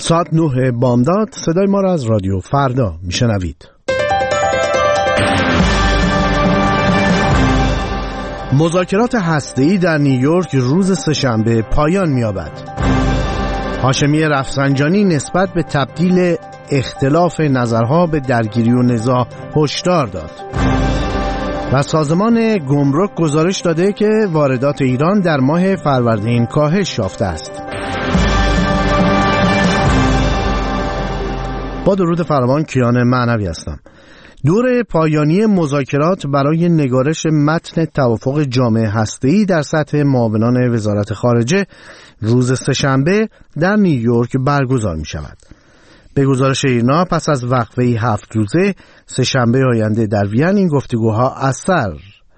ساعت 9 بامداد صدای ما را از رادیو فردا میشنوید. مذاکرات هسته‌ای در نیویورک روز سه‌شنبه پایان می‌یابد. هاشمی رفسنجانی نسبت به تبدیل اختلاف نظرها به درگیری و نزاع هشدار داد. و سازمان گمرک گزارش داده که واردات ایران در ماه فروردین کاهش یافته است. با درود فراوان، کیان معنوی هستم. دور پایانی مذاکرات برای نگارش متن توافق جامع هسته‌ای در سطح معاونان وزارت خارجه روز سه‌شنبه در نیویورک برگزار می شود. به گزارش ایرنا پس از وقفه‌ای 7 روزه سه‌شنبه آینده در وین این گفتگوها از سر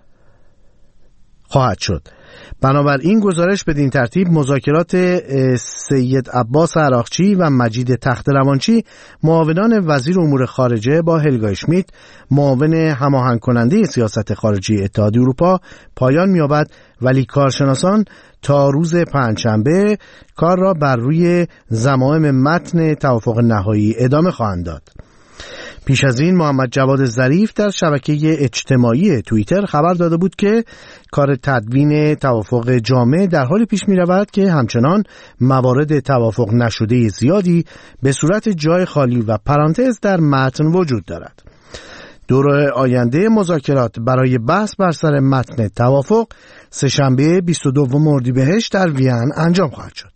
خواهد شد. بنابراین گزارش بدین ترتیب مذاکرات سید عباس عراقچی و مجید تخت روانچی معاونان وزیر امور خارجه با هلگا اشمیت معاون هماهنگ کننده سیاست خارجی اتحادیه اروپا پایان می‌یابد، ولی کارشناسان تا روز پنجشنبه کار را بر روی ضمائم متن توافق نهایی ادامه خواهند داد. پیش از این محمد جواد ظریف در شبکه اجتماعی توییتر خبر داده بود که کار تدوین توافق جامع در حال پیش می رود که همچنان موارد توافق نشده زیادی به صورت جای خالی و پرانتز در متن وجود دارد. دوره آینده مذاکرات برای بحث بر سر متن توافق سه‌شنبه 22 اردیبهشت در وین انجام خواهد شد.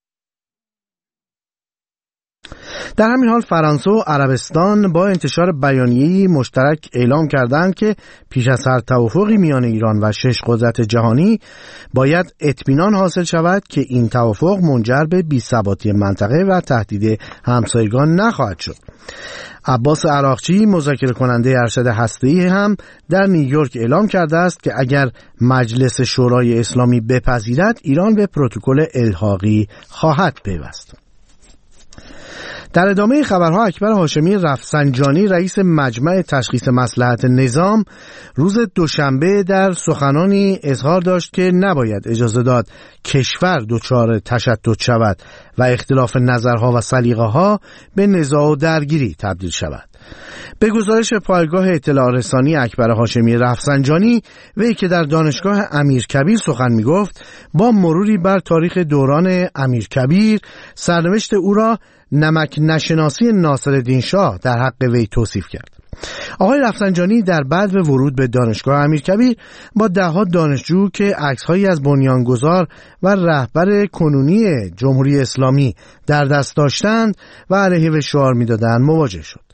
در همین حال فرانسه و عربستان با انتشار بیانیه‌ای مشترک اعلام کردند که پیش از هر توافقی میان ایران و 6 قدرت جهانی باید اطمینان حاصل شود که این توافق منجر به بی‌ثباتی منطقه و تهدید همسایگان نخواهد شد. عباس عراقچی مذاکره کننده ارشد هسته‌ای هم در نیویورک اعلام کرده است که اگر مجلس شورای اسلامی بپذیرد ایران به پروتکل الحاقی خواهد پیوست. در ادامه خبرها اکبر هاشمی رفسنجانی رئیس مجمع تشخیص مصلحت نظام روز دوشنبه در سخنانی اظهار داشت که نباید اجازه داد کشور دچار تشدد شود و اختلاف نظرها و سلیقه‌ها به نزاع و درگیری تبدیل شود. به گزارش پایگاه اطلاع رسانی اکبر هاشمی رفسنجانی، وی که در دانشگاه امیرکبیر سخن می‌گفت با مروری بر تاریخ دوران امیرکبیر سرنوشت او را نمک نشناسی ناصرالدین شاه در حق وی توصیف کرد. آقای رفسنجانی در بعد ورود به دانشگاه امیرکبیر با ده‌ها دانشجو که عکس‌هایی از بنیانگذار و رهبر کنونی جمهوری اسلامی در دست داشتند و علیه وی شعار می‌دادند مواجه شد.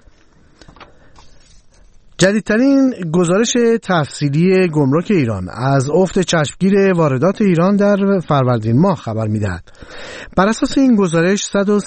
جدیدترین گزارش تفصیلی گمرک ایران از افت چشمگیر واردات ایران در فروردین ماه خبر می‌دهد. بر اساس این گزارش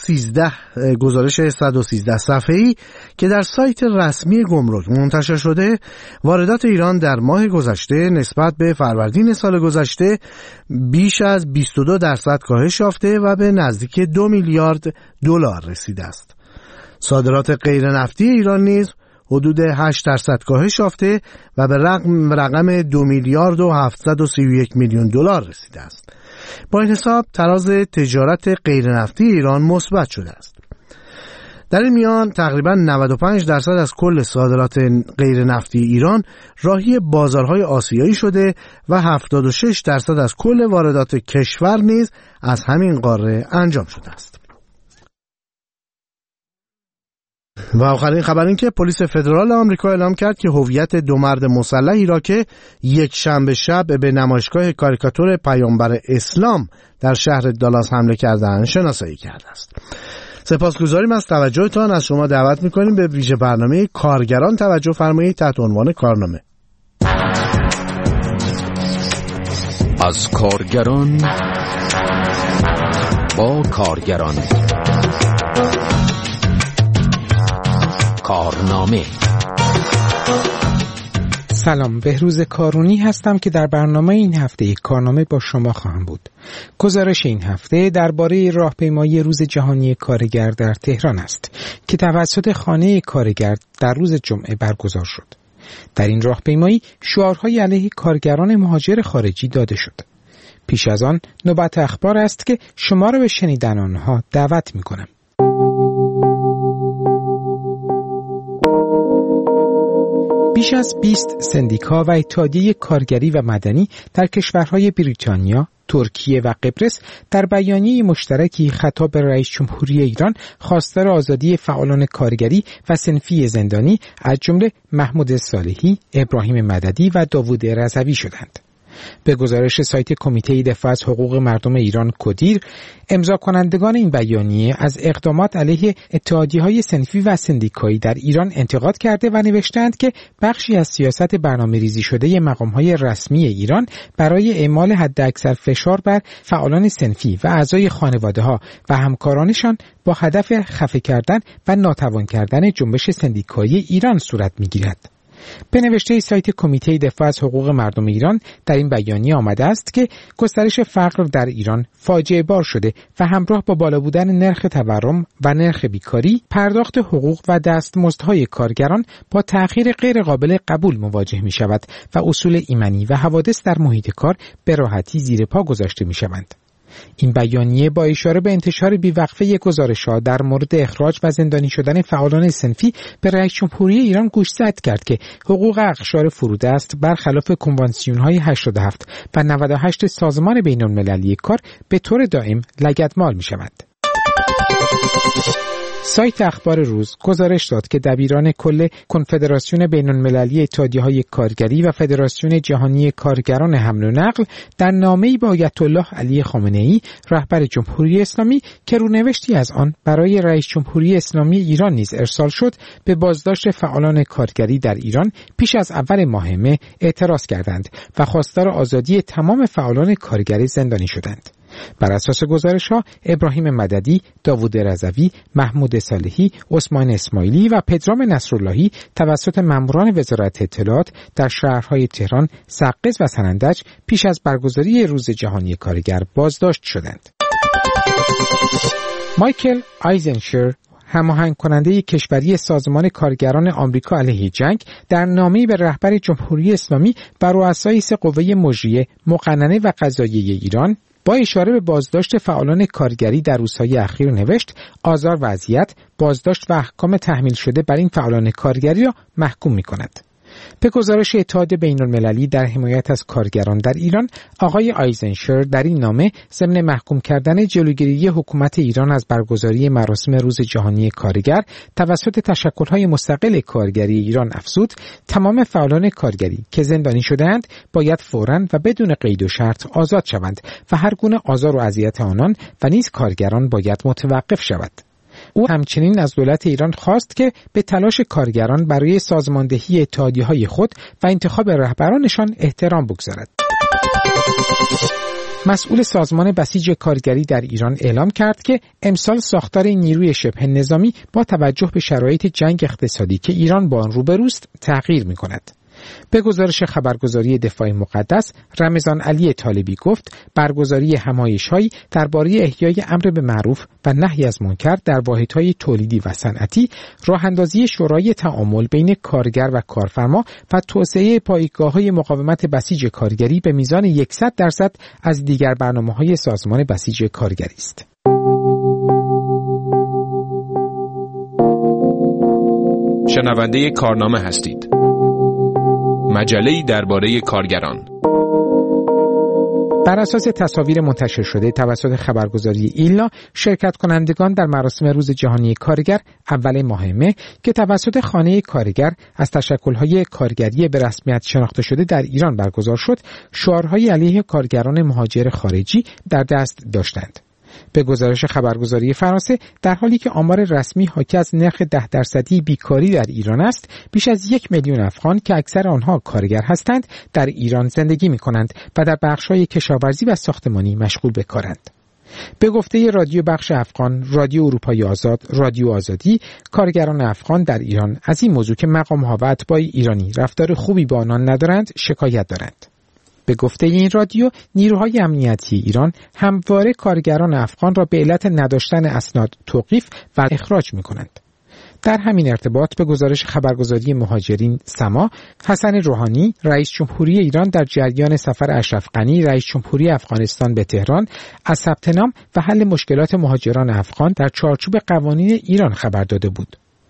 113 صفحه‌ای که در سایت رسمی گمرک منتشر شده، واردات ایران در ماه گذشته نسبت به فروردین سال گذشته بیش از 22% کاهش یافته و به نزدیک 2 میلیارد دلار رسیده است. صادرات غیر نفتی ایران نیز حدود 8% کاهش یافته و به رقم 2 میلیارد و 731 میلیون دلار رسیده است. با این حساب تراز تجارت غیر نفتی ایران مثبت شده است. در این میان تقریباً 95% از کل صادرات غیر نفتی ایران راهی بازارهای آسیایی شده و 76% از کل واردات کشور نیز از همین قاره انجام شده است. و آخرین خبر این که پلیس فدرال آمریکا اعلام کرد که هویت 2 مرد مسلحی را که یک شنبه شب به نمایشگاه کاریکاتور پیامبر اسلام در شهر دالاس حمله کردند شناسایی کرده است. سپاسگزاریم از توجهتان. از شما دعوت می‌کنیم به ویژه برنامه کارگران توجه فرمایید تحت عنوان کارنامه. از کارگران با کارگران، کارنامه. سلام، بهروز کارونی هستم که در برنامه این هفته کارنامه با شما خواهم بود. گزارش این هفته درباره راهپیمایی روز جهانی کارگر در تهران است که توسط خانه کارگر در روز جمعه برگزار شد. در این راهپیمایی شعارهای علیه کارگران مهاجر خارجی داده شد. پیش از آن نوبت اخبار است که شما را به شنیدن آنها دعوت می‌کنم. بیش از 20 سندیکا و اتحادیه کارگری و مدنی در کشورهای بریتانیا، ترکیه و قبرس در بیانیه مشترکی خطاب به رئیس جمهوری ایران خواستار آزادی فعالان کارگری و صنفی زندانی از جمله محمود صالحی، ابراهیم مددی و داوود رضوی شدند. به گزارش سایت کمیته دفاع از حقوق مردم ایران کدیر، امضا کنندگان این بیانیه از اقدامات علیه اتحادیه‌های صنفی و سندیکایی در ایران انتقاد کرده و نوشتند که بخشی از سیاست برنامه‌ریزی شده مقام‌های رسمی ایران برای اعمال حداکثر فشار بر فعالان صنفی و اعضای خانواده‌ها و همکارانشان با هدف خفه کردن و ناتوان کردن جنبش سندیکایی ایران صورت می‌گیرد. به نوشته سایت کمیته دفاع از حقوق مردم ایران در این بیانیه آمده است که گسترش فقر در ایران فاجعه بار شده و همراه با بالا بودن نرخ تورم و نرخ بیکاری، پرداخت حقوق و دستمزدهای کارگران با تأخیر غیر قابل قبول مواجه می شود و اصول ایمنی و حوادث در محیط کار به راحتی زیر پا گذاشته می شوند. این بیانیه با اشاره به انتشار بیوقفه گزارش‌ها در مورد اخراج و زندانی شدن فعالان صنفی به رئیس جمهوری ایران گوشزد کرد که حقوق اقشار فرودست برخلاف کنوانسیون‌های 87 و 98 سازمان بین‌المللی کار به طور دائم لگدمال می‌شود. سایت اخبار روز گزارش داد که دبیران کل کنفدراسیون بین‌المللی اتحادیه‌های کارگری و فدراسیون جهانی کارگران حمل و نقل در نامه‌ای به آیت الله علی خامنه‌ای رهبر جمهوری اسلامی که رونوشتی از آن برای رئیس جمهوری اسلامی ایران نیز ارسال شد، به بازداشت فعالان کارگری در ایران پیش از اول ماه مه اعتراض کردند و خواستار آزادی تمام فعالان کارگری زندانی شدند. بر اساس گزارش‌ها ابراهیم مددی، داوود رضوی، محمود صالحی، عثمان اسماعیلی و پدرام نصراللهی توسط ماموران وزارت اطلاعات در شهرهای تهران، سقز و سنندج پیش از برگزاری روز جهانی کارگر بازداشت شدند. مایکل آیزنشر، هماهنگ کننده کشوری سازمان کارگران آمریکا علیه جنگ، در نامه‌ای به رهبر جمهوری اسلامی و رؤسای سه قوه مجریه، مقننه و قضاییه ایران با اشاره به بازداشت فعالان کارگری در روزهای اخیر نوشت: آزار و اذیت، بازداشت و احکام تحمیل شده بر این فعالان کارگری را محکوم می‌کند. به گزارش اتحاد بین‌المللی در حمایت از کارگران در ایران، آقای آیزنشر در این نامه ضمن محکوم کردن جلوگیری حکومت ایران از برگزاری مراسم روز جهانی کارگر توسط تشکل‌های مستقل کارگری ایران افزود: تمام فعالان کارگری که زندانی شده‌اند باید فوراً و بدون قید و شرط آزاد شوند و هر گونه آزار و اذیت آنان و نیز کارگران باید متوقف شود. او همچنین از دولت ایران خواست که به تلاش کارگران برای سازماندهی اتحادیه‌های خود و انتخاب رهبرانشان احترام بگذارد. مسئول سازمان بسیج کارگری در ایران اعلام کرد که امسال ساختار نیروی شبه نظامی با توجه به شرایط جنگ اقتصادی که ایران با آن روبروست تغییر می‌کند. به گزارش خبرگزاری دفاع مقدس، رمضان علی طالبی گفت برگزاری همایش‌هایی درباره احیای امر به معروف و نهی از منکر در واحدهای تولیدی و صنعتی، راه‌اندازی شورای تعامل بین کارگر و کارفرما و توسعه پایگاه‌های مقاومت بسیج کارگری به میزان 100% از دیگر برنامه‌های سازمان بسیج کارگری است. شنونده کارنامه هستید. مجله‌ای درباره کارگران. بر اساس تصاویر منتشر شده توسط خبرگزاری ایلنا، شرکت کنندگان در مراسم روز جهانی کارگر اول ماه مه که توسط خانه کارگر از تشکل‌های کارگری به رسمیت شناخته شده در ایران برگزار شد، شعارهای علیه کارگران مهاجر خارجی در دست داشتند. به گزارش خبرگزاری فرانسه، در حالی که آمار رسمی حاکی از نرخ 10% بیکاری در ایران است، بیش از 1 میلیون افغان که اکثر آنها کارگر هستند در ایران زندگی می‌کنند و در بخش‌های کشاورزی و ساختمانی مشغول به کارند. به گفته رادیو بخش افغان، رادیو اروپای آزاد، رادیو آزادی، کارگران افغان در ایران از این موضوع که مقام‌ها و اتباع ایرانی رفتار خوبی با آنان ندارند شکایت دارند. به گفته این رادیو، نیروهای امنیتی ایران همواره کارگران افغان را به علت نداشتن اسناد توقیف و اخراج می‌کنند. در همین ارتباط به گزارش خبرگزاری مهاجرین سما، حسن روحانی، رئیس جمهوری ایران در جریان سفر اشرف غنی، رئیس جمهوری افغانستان به تهران، از ثبت نام و حل مشکلات مهاجران افغان در چارچوب قوانین ایران خبر داده بود.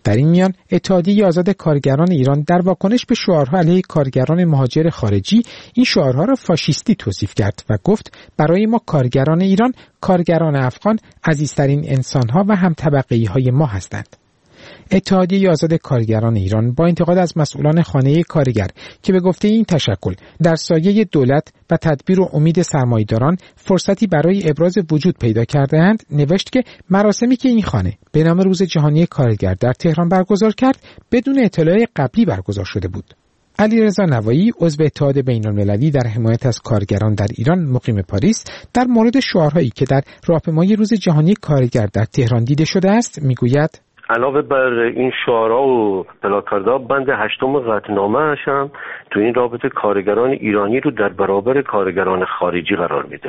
در این میان اتحادیه آزاد کارگران ایران در واکنش به شعارها علیه کارگران مهاجر خارجی این شعارها را فاشیستی توصیف کرد و گفت برای ما کارگران ایران، کارگران افغان عزیزترین انسانها و همطبقه‌ای‌های ما هستند. اتحادیه آزاد کارگران ایران با انتقاد از مسئولان خانه کارگر که به گفته این تشکل در سایه دولت و تدبیر و امید سرمایه‌داران فرصتی برای ابراز وجود پیدا کرده‌اند، نوشت که مراسمی که این خانه به نام روز جهانی کارگر در تهران برگزار کرد بدون اطلاع قبلی برگزار شده بود. علیرضا نوایی، عضو اتحاد بین‌المللی در حمایت از کارگران در ایران مقیم پاریس، در مورد شعارهایی که در راهپیمایی روز جهانی کارگر در تهران دیده شده است میگوید: علاوه بر این شعارها و پلاکاردها، بند 8 قطعنامه هم تو این رابطه کارگران ایرانی رو در برابر کارگران خارجی قرار میده.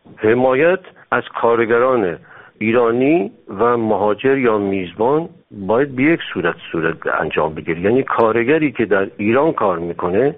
حمایت از کارگران ایرانی و مهاجر یا میزبان باید به یک صورت انجام بگیره. یعنی کارگری که در ایران کار میکنه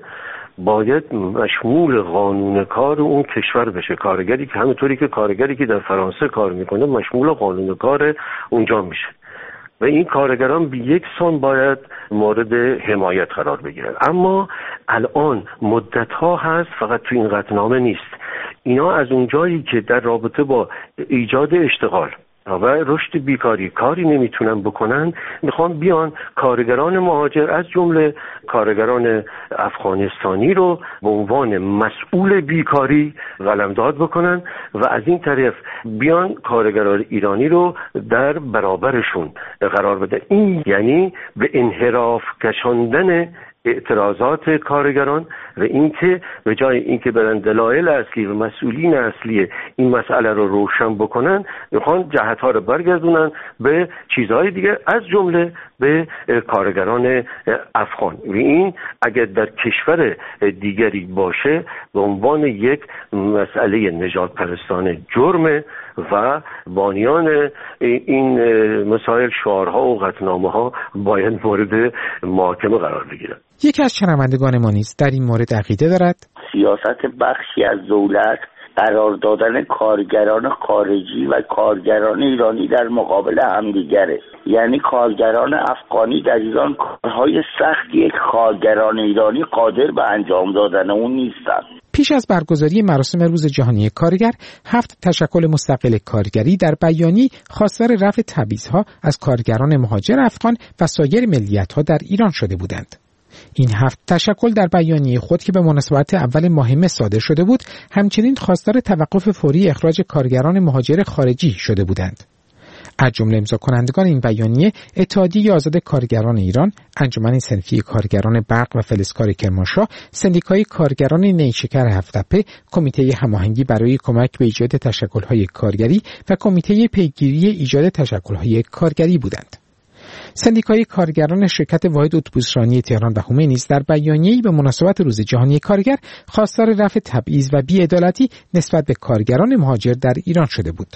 باید مشمول قانون کار اون کشور بشه. کارگری که همونطوری که کارگری که در فرانسه کار میکنه مشمول قانون کار اونجا میشه و این کارگران به یک سان باید مورد حمایت قرار بگیرن. اما الان مدت‌ها هست، فقط تو این قطعنامه نیست، اینا از اونجایی که در رابطه با ایجاد اشتغال و رشد بیکاری کاری نمیتونن بکنن، میخوان بیان کارگران مهاجر از جمله کارگران افغانستانی رو به عنوان مسئول بیکاری قلمداد بکنن و از این طرف بیان کارگران ایرانی رو در برابرشون قرار بده. این یعنی به انحراف کشاندن اعتراضات کارگران و اینکه به جای اینکه برن دلایل اصلی و مسئولین اصلی این مسئله رو روشن بکنن، میخوان جهت‌ها رو برگردونن به چیزهای دیگه، از جمله به کارگران افغان. و این اگر در کشور دیگری باشه به عنوان یک مسئله نژاد پرستانه جرمه و بانیان این مسائل، شعارها و قطعنامه‌ها باید مورد محاکمه قرار بگیرن. یکی از شنوندگان ما نیز در این مورد عقیده دارد سیاست بخشی از دولت قرار دادن کارگران خارجی و کارگران ایرانی در مقابل همدیگره. یعنی کارگران افغانی در ایران کارهای سختی کارگران ایرانی قادر به انجام دادن اون نیستن. پیش از برگزاری مراسم روز جهانی کارگر، 7 تشکل مستقل کارگری در بیانیه خواستار رفع تبعیض‌ها از کارگران مهاجر افغان و سایر ملیت‌ها در ایران شده بودند. این 7 تشکل در بیانیه خود که به مناسبت اول ماه مه صادر شده بود، همچنین خواستار توقف فوری اخراج کارگران مهاجر خارجی شده بودند. از جمله امضا کنندگان این بیانیه اتحادیه آزاد کارگران ایران، انجمن صنفی کارگران برق و فلزکار کرمانشاه، سندیکای کارگران نیشکر هفت‌تپه، کمیته هماهنگی برای کمک به ایجاد تشکل‌های کارگری و کمیته پیگیری ایجاد تشکل‌های کارگری بودند. سندیکای کارگران شرکت واحد اتوبوسرانی تهران و هومه نیز در بیانیه‌ای به مناسبت روز جهانی کارگر خواستار رفع تبعیض و بی‌عدالتی نسبت به کارگران مهاجر در ایران شده بود.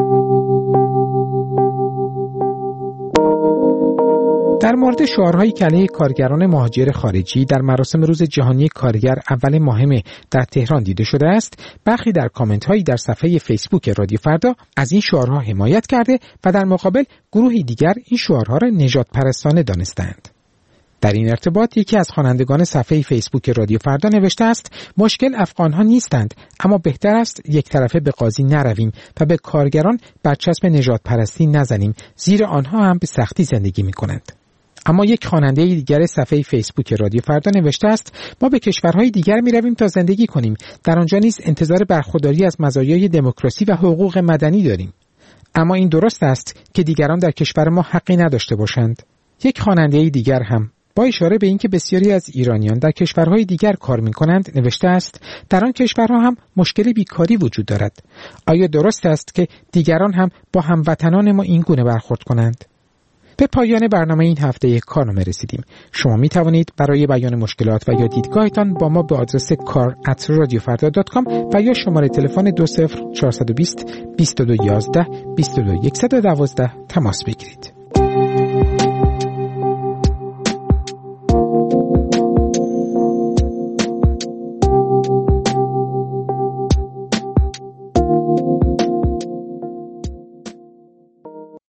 در مورد شعارهایی که علیه کارگران مهاجر خارجی در مراسم روز جهانی کارگر اول ماه مه در تهران دیده شده است، برخی در کامنت‌هایی در صفحه فیسبوک رادیو فردا از این شعارها حمایت کرده و در مقابل گروهی دیگر این شعارها را نژاد پرستانه دانستند. در این ارتباط یکی از خوانندگان صفحه فیسبوک رادیو فردا نوشته است: مشکل افغان‌ها نیستند، اما بهتر است یک طرفه به قاضی نرویم و به کارگران برچسب نژاد پرستی نزنیم، زیرا آنها هم به سختی زندگی می‌کنند. اما یک خواننده دیگر صفحه فیسبوک رادیو فردا نوشته است: ما به کشورهای دیگر می‌رویم تا زندگی کنیم، در آنجا نیز انتظار برخورداری از مزایای دموکراسی و حقوق مدنی داریم. اما این درست است که دیگران در کشور ما حقی نداشته باشند. یک خواننده دیگر هم با اشاره به اینکه بسیاری از ایرانیان در کشورهای دیگر کار می‌کنند نوشته است: در آن کشورها هم مشکل بیکاری وجود دارد. آیا درست است که دیگران هم با هموطنان ما این گونه برخورد کنند؟ به پایان برنامه این هفته کارنامه رسیدیم. شما می توانید برای بیان مشکلات و یا دیدگاهتان با ما به آدرس kar@radiofarda.com و یا شماره تلفن 20420 2211 22112 تماس بگیرید.